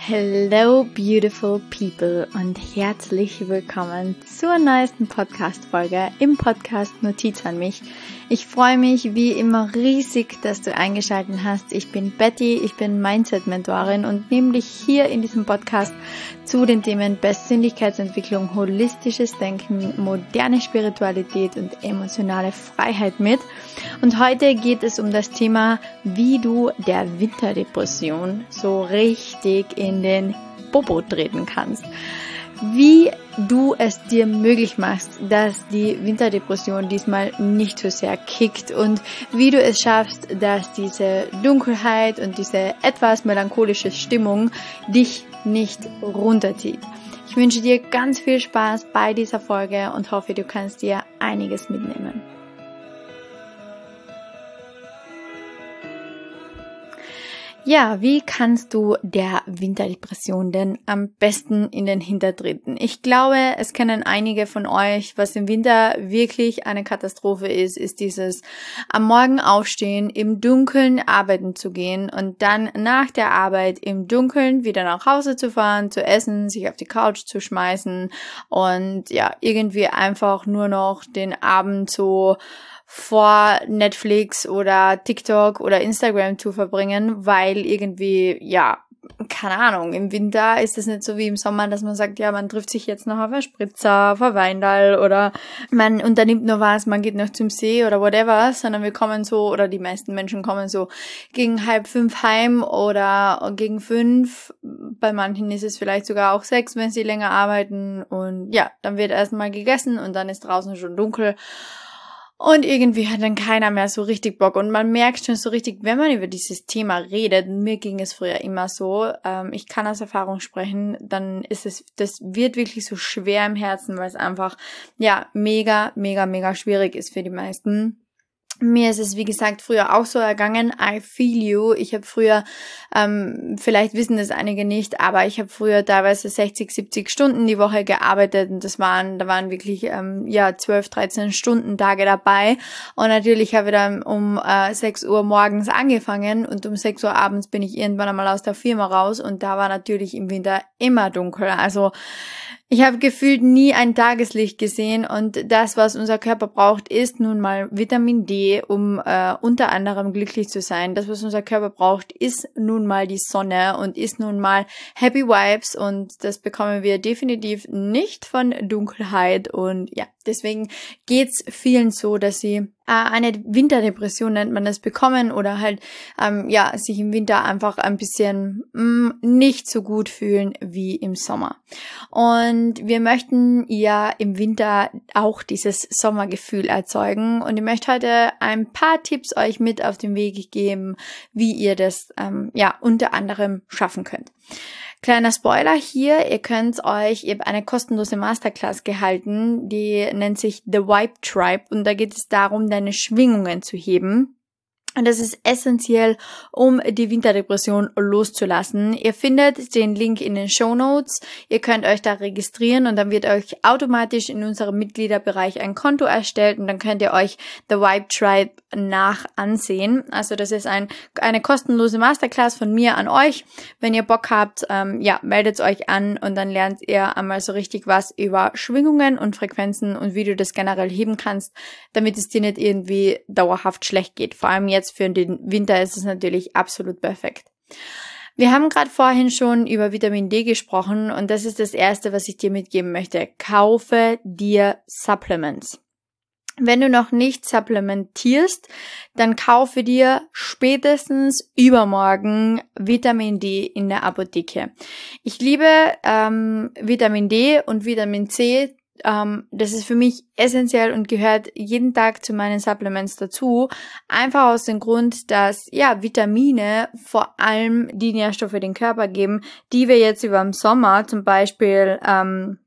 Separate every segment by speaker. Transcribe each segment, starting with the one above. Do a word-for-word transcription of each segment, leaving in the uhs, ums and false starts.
Speaker 1: Hello beautiful people und herzlich willkommen zur neuesten Podcast-Folge im Podcast Notiz an mich. Ich freue mich wie immer riesig, dass du eingeschaltet hast. Ich bin Betty, ich bin Mindset-Mentorin und nehme dich hier in diesem Podcast zu den Themen Persönlichkeitsentwicklung, holistisches Denken, moderne Spiritualität und emotionale Freiheit mit. Und heute geht es um das Thema, wie du der Winterdepression so richtig in den Popo treten kannst. Wie du es dir möglich machst, dass die Winterdepression diesmal nicht so sehr kickt und wie du es schaffst, dass diese Dunkelheit und diese etwas melancholische Stimmung dich nicht runterzieht. Ich wünsche dir ganz viel Spaß bei dieser Folge und hoffe, du kannst dir einiges mitnehmen. Ja, wie kannst du der Winterdepression denn am besten in den Hintern treten? Ich glaube, es kennen einige von euch, was im Winter wirklich eine Katastrophe ist, ist dieses am Morgen aufstehen, im Dunkeln arbeiten zu gehen und dann nach der Arbeit im Dunkeln wieder nach Hause zu fahren, zu essen, sich auf die Couch zu schmeißen und ja, irgendwie einfach nur noch den Abend so vor Netflix oder TikTok oder Instagram zu verbringen, weil irgendwie, ja, keine Ahnung, im Winter ist es nicht so wie im Sommer, dass man sagt, ja, man trifft sich jetzt noch auf einen Spritzer, auf ein Weindal oder man unternimmt noch was, man geht noch zum See oder whatever, sondern wir kommen so, oder die meisten Menschen kommen so gegen halb fünf heim oder gegen fünf, bei manchen ist es vielleicht sogar auch sechs, wenn sie länger arbeiten und ja, dann wird erstmal gegessen und dann ist draußen schon dunkel. Und irgendwie hat dann keiner mehr so richtig Bock. Und man merkt schon so richtig, wenn man über dieses Thema redet, mir ging es früher immer so, ähm, ich kann aus Erfahrung sprechen, dann ist es, das wird wirklich so schwer im Herzen, weil es einfach, ja, mega, mega, mega schwierig ist für die meisten. Mir ist es, wie gesagt, früher auch so ergangen. I feel you. Ich habe früher, ähm, vielleicht wissen das einige nicht, aber ich habe früher teilweise sechzig, siebzig Stunden die Woche gearbeitet und das waren, da waren wirklich, ähm, ja, zwölf, dreizehn Stunden Tage dabei. Und natürlich habe ich dann um äh, sechs Uhr morgens angefangen und um sechs Uhr abends bin ich irgendwann einmal aus der Firma raus und da war natürlich im Winter immer dunkel. Also ich habe gefühlt nie ein Tageslicht gesehen und das, was unser Körper braucht, ist nun mal Vitamin D, um äh, unter anderem glücklich zu sein. Das, was unser Körper braucht, ist nun mal die Sonne und ist nun mal Happy Vibes und das bekommen wir definitiv nicht von Dunkelheit und ja, deswegen geht's vielen so, dass sie eine Winterdepression nennt man das bekommen oder halt ähm, ja sich im Winter einfach ein bisschen mh, nicht so gut fühlen wie im Sommer. Und wir möchten ja im Winter auch dieses Sommergefühl erzeugen und ich möchte heute ein paar Tipps euch mit auf den Weg geben, wie ihr das ähm, ja unter anderem schaffen könnt. Kleiner Spoiler hier, ihr könnt euch, ich habe eine kostenlose Masterclass gehalten, die nennt sich The Vibe Tribe und da geht es darum, deine Schwingungen zu heben. Und das ist essentiell, um die Winterdepression loszulassen. Ihr findet den Link in den Shownotes. Ihr könnt euch da registrieren und dann wird euch automatisch in unserem Mitgliederbereich ein Konto erstellt und dann könnt ihr euch The Vibe Tribe nach ansehen. Also das ist ein eine kostenlose Masterclass von mir an euch. Wenn ihr Bock habt, ähm, ja, meldet euch an und dann lernt ihr einmal so richtig was über Schwingungen und Frequenzen und wie du das generell heben kannst, damit es dir nicht irgendwie dauerhaft schlecht geht. Vor allem jetzt für den Winter ist es natürlich absolut perfekt. Wir haben gerade vorhin schon über Vitamin D gesprochen und das ist das Erste, was ich dir mitgeben möchte. Kaufe dir Supplements. Wenn du noch nicht supplementierst, dann kaufe dir spätestens übermorgen Vitamin D in der Apotheke. Ich liebe ähm, Vitamin D und Vitamin C. Um, das ist für mich essentiell und gehört jeden Tag zu meinen Supplements dazu. Einfach aus dem Grund, dass ja Vitamine vor allem die Nährstoffe den Körper geben, die wir jetzt über den Sommer zum Beispiel ähm,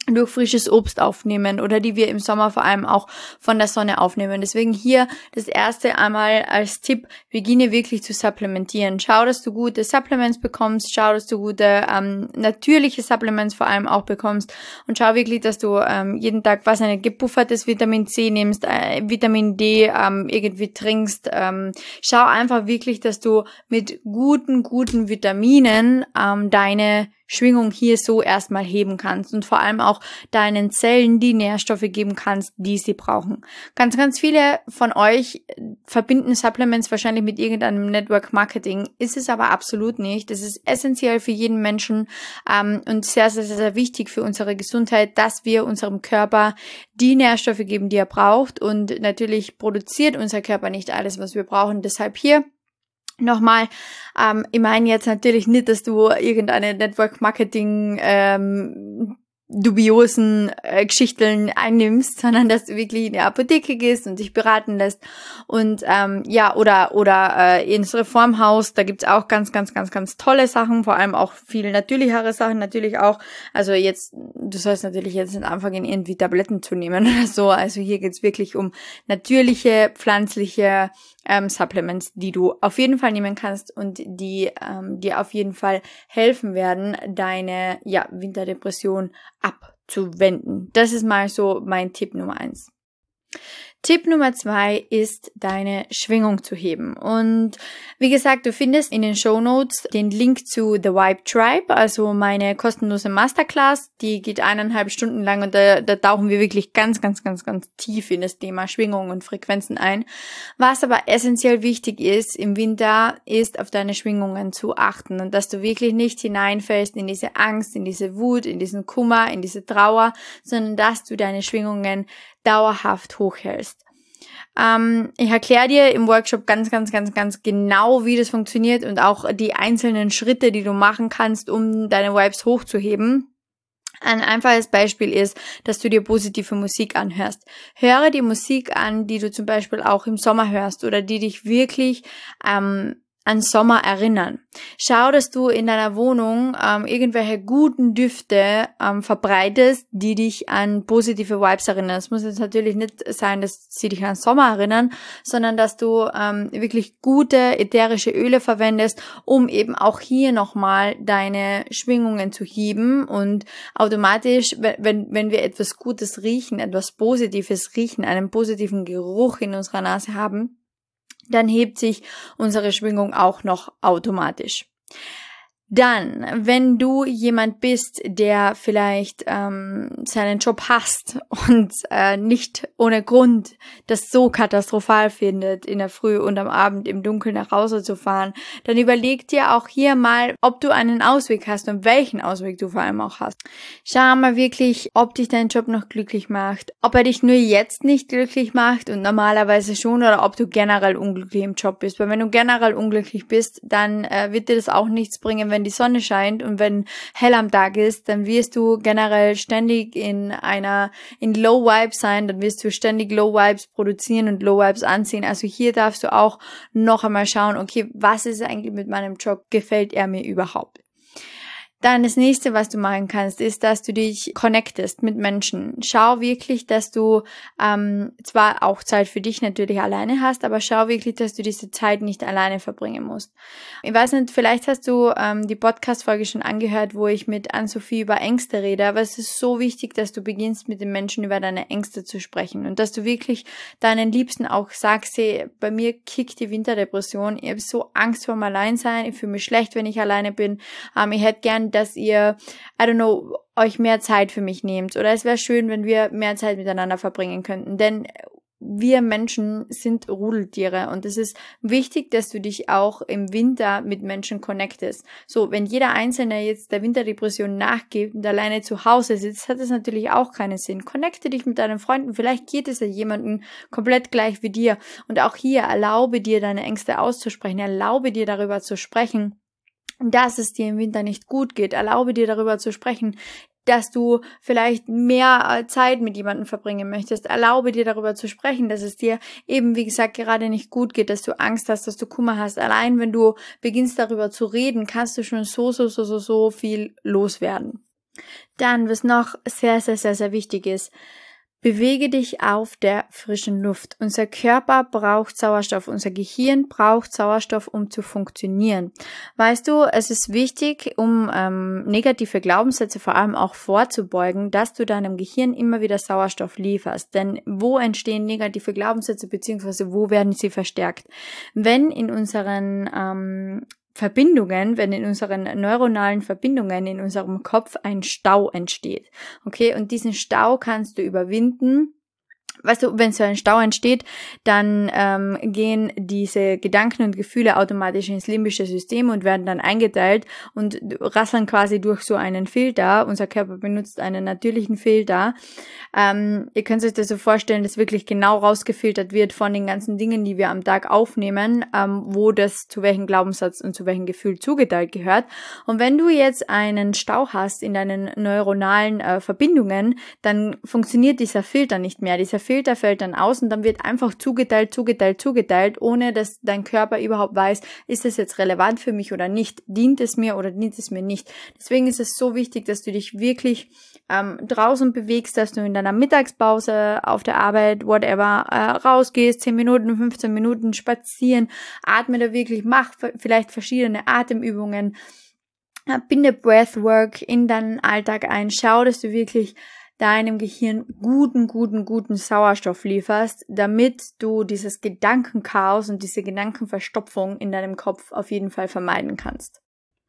Speaker 1: durch frisches Obst aufnehmen oder die wir im Sommer vor allem auch von der Sonne aufnehmen. Deswegen hier das erste einmal als Tipp, beginne wirklich zu supplementieren. Schau, dass du gute Supplements bekommst, schau, dass du gute ähm, natürliche Supplements vor allem auch bekommst und schau wirklich, dass du ähm, jeden Tag, was ein gebuffertes Vitamin C nimmst, äh, Vitamin D ähm, irgendwie trinkst. Ähm, schau einfach wirklich, dass du mit guten, guten Vitaminen ähm, deine Schwingung hier so erstmal heben kannst und vor allem auch deinen Zellen die Nährstoffe geben kannst, die sie brauchen. Ganz, ganz viele von euch verbinden Supplements wahrscheinlich mit irgendeinem Network Marketing, ist es aber absolut nicht. Das ist essentiell für jeden Menschen ähm, und sehr, sehr, sehr wichtig für unsere Gesundheit, dass wir unserem Körper die Nährstoffe geben, die er braucht, und natürlich produziert unser Körper nicht alles, was wir brauchen. Deshalb hier nochmal, ähm, ich meine jetzt natürlich nicht, dass du irgendeine Network-Marketing ähm, dubiosen äh, Geschichten einnimmst, sondern dass du wirklich in die Apotheke gehst und dich beraten lässt und ähm, ja, oder oder äh, ins Reformhaus, da gibt's auch ganz, ganz, ganz, ganz tolle Sachen, vor allem auch viel natürlichere Sachen, natürlich auch, also jetzt, du sollst natürlich jetzt nicht anfangen, irgendwie Tabletten zu nehmen oder so, also hier geht's wirklich um natürliche, pflanzliche ähm, Supplements, die du auf jeden Fall nehmen kannst und die ähm, dir auf jeden Fall helfen werden, deine ja Winterdepression abzuwenden. Das ist mal so mein Tipp Nummer eins. Tipp Nummer zwei ist, deine Schwingung zu heben. Und wie gesagt, du findest in den Shownotes den Link zu The Vibe Tribe, also meine kostenlose Masterclass. Die geht eineinhalb Stunden lang und da, da tauchen wir wirklich ganz, ganz, ganz, ganz tief in das Thema Schwingung und Frequenzen ein. Was aber essentiell wichtig ist im Winter, ist auf deine Schwingungen zu achten und dass du wirklich nicht hineinfällst in diese Angst, in diese Wut, in diesen Kummer, in diese Trauer, sondern dass du deine Schwingungen dauerhaft hochhältst. Ähm, ich erkläre dir im Workshop ganz, ganz, ganz, ganz genau, wie das funktioniert und auch die einzelnen Schritte, die du machen kannst, um deine Vibes hochzuheben. Ein einfaches Beispiel ist, dass du dir positive Musik anhörst. Höre die Musik an, die du zum Beispiel auch im Sommer hörst oder die dich wirklich ähm, an Sommer erinnern. Schau, dass du in deiner Wohnung ähm, irgendwelche guten Düfte ähm, verbreitest, die dich an positive Vibes erinnern. Es muss jetzt natürlich nicht sein, dass sie dich an Sommer erinnern, sondern dass du ähm, wirklich gute ätherische Öle verwendest, um eben auch hier nochmal deine Schwingungen zu heben und automatisch, wenn, wenn wir etwas Gutes riechen, etwas Positives riechen, einen positiven Geruch in unserer Nase haben, dann hebt sich unsere Schwingung auch noch automatisch. Dann, wenn du jemand bist, der vielleicht ähm, seinen Job hasst und äh, nicht ohne Grund das so katastrophal findet, in der Früh und am Abend im Dunkeln nach Hause zu fahren, dann überleg dir auch hier mal, ob du einen Ausweg hast und welchen Ausweg du vor allem auch hast. Schau mal wirklich, ob dich dein Job noch glücklich macht, ob er dich nur jetzt nicht glücklich macht und normalerweise schon, oder ob du generell unglücklich im Job bist. Weil wenn du generell unglücklich bist, dann äh, wird dir das auch nichts bringen, wenn die Sonne scheint und wenn hell am Tag ist, dann wirst du generell ständig in einer, in Low Vibes sein, dann wirst du ständig Low Vibes produzieren und Low Vibes anziehen. Also hier darfst du auch noch einmal schauen, okay, was ist eigentlich mit meinem Job? Gefällt er mir überhaupt? Dann das nächste, was du machen kannst, ist, dass du dich connectest mit Menschen. Schau wirklich, dass du ähm, zwar auch Zeit für dich natürlich alleine hast, aber schau wirklich, dass du diese Zeit nicht alleine verbringen musst. Ich weiß nicht, vielleicht hast du ähm, die Podcast-Folge schon angehört, wo ich mit Ann-Sophie über Ängste rede, aber es ist so wichtig, dass du beginnst, mit den Menschen über deine Ängste zu sprechen und dass du wirklich deinen Liebsten auch sagst, hey, bei mir kickt die Winterdepression, ich habe so Angst vor dem Alleinsein, ich fühle mich schlecht, wenn ich alleine bin, ähm, ich hätte gern, dass ihr, I don't know, euch mehr Zeit für mich nehmt. Oder es wäre schön, wenn wir mehr Zeit miteinander verbringen könnten. Denn wir Menschen sind Rudeltiere und es ist wichtig, dass du dich auch im Winter mit Menschen connectest. So, wenn jeder Einzelne jetzt der Winterdepression nachgibt und alleine zu Hause sitzt, hat das natürlich auch keinen Sinn. Connecte dich mit deinen Freunden, vielleicht geht es ja jemandem komplett gleich wie dir. Und auch hier erlaube dir, deine Ängste auszusprechen, erlaube dir darüber zu sprechen, dass es dir im Winter nicht gut geht. Erlaube dir darüber zu sprechen, dass du vielleicht mehr Zeit mit jemandem verbringen möchtest. Erlaube dir darüber zu sprechen, dass es dir eben, wie gesagt, gerade nicht gut geht, dass du Angst hast, dass du Kummer hast. Allein wenn du beginnst darüber zu reden, kannst du schon so, so, so, so, so viel loswerden. Dann, was noch sehr, sehr, sehr, sehr wichtig ist, bewege dich auf der frischen Luft. Unser Körper braucht Sauerstoff, unser Gehirn braucht Sauerstoff, um zu funktionieren. Weißt du, es ist wichtig, um ähm, negative Glaubenssätze vor allem auch vorzubeugen, dass du deinem Gehirn immer wieder Sauerstoff lieferst. Denn wo entstehen negative Glaubenssätze, beziehungsweise wo werden sie verstärkt? Wenn in unseren ähm, Verbindungen, wenn in unseren neuronalen Verbindungen in unserem Kopf ein Stau entsteht. Okay, und diesen Stau kannst du überwinden. Weißt du, wenn so ein Stau entsteht, dann ähm, gehen diese Gedanken und Gefühle automatisch ins limbische System und werden dann eingeteilt und rasseln quasi durch so einen Filter. Unser Körper benutzt einen natürlichen Filter. Ähm, ihr könnt euch das so vorstellen, dass wirklich genau rausgefiltert wird von den ganzen Dingen, die wir am Tag aufnehmen, ähm, wo das zu welchem Glaubenssatz und zu welchem Gefühl zugeteilt gehört. Und wenn du jetzt einen Stau hast in deinen neuronalen äh, Verbindungen, dann funktioniert dieser Filter nicht mehr. Dieser Filter fällt dann aus und dann wird einfach zugeteilt, zugeteilt, zugeteilt, ohne dass dein Körper überhaupt weiß, ist das jetzt relevant für mich oder nicht, dient es mir oder dient es mir nicht. Deswegen ist es so wichtig, dass du dich wirklich ähm, draußen bewegst, dass du in deiner Mittagspause auf der Arbeit, whatever, äh, rausgehst, zehn Minuten, fünfzehn Minuten spazieren, atme da wirklich, mach vielleicht verschiedene Atemübungen, binde Breathwork in deinen Alltag ein, schau, dass du wirklich deinem Gehirn guten, guten, guten Sauerstoff lieferst, damit du dieses Gedankenchaos und diese Gedankenverstopfung in deinem Kopf auf jeden Fall vermeiden kannst.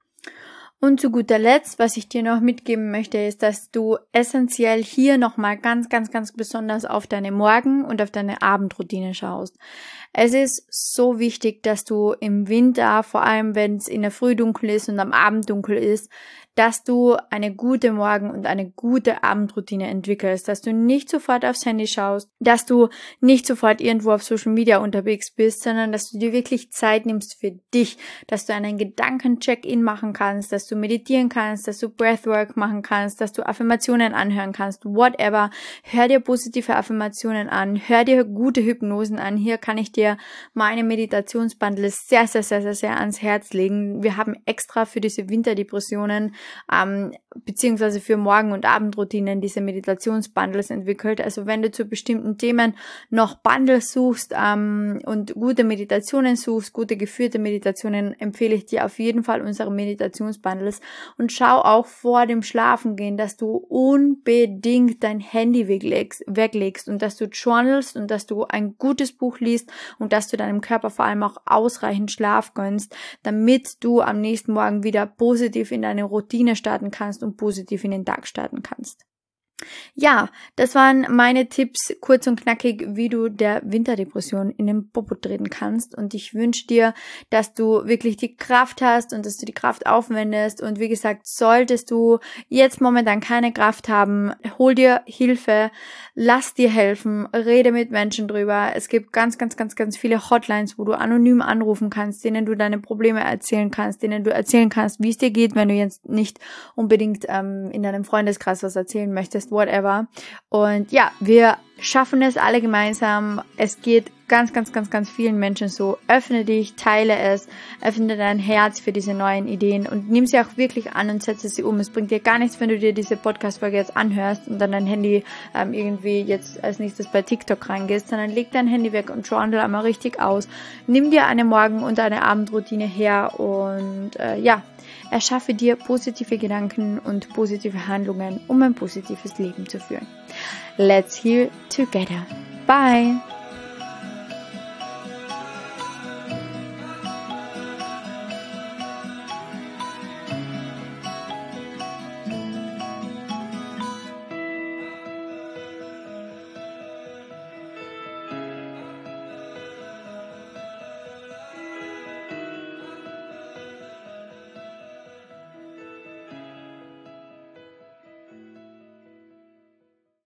Speaker 1: Und zu guter Letzt, was ich dir noch mitgeben möchte, ist, dass du essentiell hier nochmal ganz, ganz, ganz besonders auf deine Morgen- und auf deine Abendroutine schaust. Es ist so wichtig, dass du im Winter, vor allem wenn es in der Früh dunkel ist und am Abend dunkel ist, dass du eine gute Morgen- und eine gute Abendroutine entwickelst, dass du nicht sofort aufs Handy schaust, dass du nicht sofort irgendwo auf Social Media unterwegs bist, sondern dass du dir wirklich Zeit nimmst für dich, dass du einen Gedanken-Check-In machen kannst, dass du meditieren kannst, dass du Breathwork machen kannst, dass du Affirmationen anhören kannst, whatever. Hör dir positive Affirmationen an, hör dir gute Hypnosen an. Hier kann ich dir meine Meditationsbundles sehr, sehr, sehr, sehr, sehr ans Herz legen. Wir haben extra für diese Winterdepressionen ähm, beziehungsweise für Morgen- und Abendroutinen diese Meditationsbundles entwickelt. Also wenn du zu bestimmten Themen noch Bundles suchst ähm, und gute Meditationen suchst, gute geführte Meditationen, empfehle ich dir auf jeden Fall unsere Meditationsbundles. Und schau auch vor dem Schlafengehen, dass du unbedingt dein Handy weglegst, weglegst und dass du journalst und dass du ein gutes Buch liest und dass du deinem Körper vor allem auch ausreichend Schlaf gönnst, damit du am nächsten Morgen wieder positiv in deine Routine starten kannst und positiv in den Tag starten kannst. Ja, das waren meine Tipps, kurz und knackig, wie du der Winterdepression in den Popo treten kannst. Und ich wünsche dir, dass du wirklich die Kraft hast und dass du die Kraft aufwendest. Und wie gesagt, solltest du jetzt momentan keine Kraft haben, hol dir Hilfe, lass dir helfen, rede mit Menschen drüber. Es gibt ganz, ganz, ganz, ganz viele Hotlines, wo du anonym anrufen kannst, denen du deine Probleme erzählen kannst, denen du erzählen kannst, wie es dir geht, wenn du jetzt nicht unbedingt ähm, in deinem Freundeskreis was erzählen möchtest, whatever. Und ja, wir schaffen es alle gemeinsam. Es geht ganz, ganz, ganz, ganz vielen Menschen so. Öffne dich, teile es, öffne dein Herz für diese neuen Ideen und nimm sie auch wirklich an und setze sie um. Es bringt dir gar nichts, wenn du dir diese Podcast-Folge jetzt anhörst und dann dein Handy ähm, irgendwie jetzt als nächstes bei TikTok reingehst, sondern leg dein Handy weg und journal einmal richtig aus. Nimm dir eine Morgen- und eine Abendroutine her und äh, ja, erschaffe dir positive Gedanken und positive Handlungen, um ein positives Leben zu führen. Let's heal together. Bye!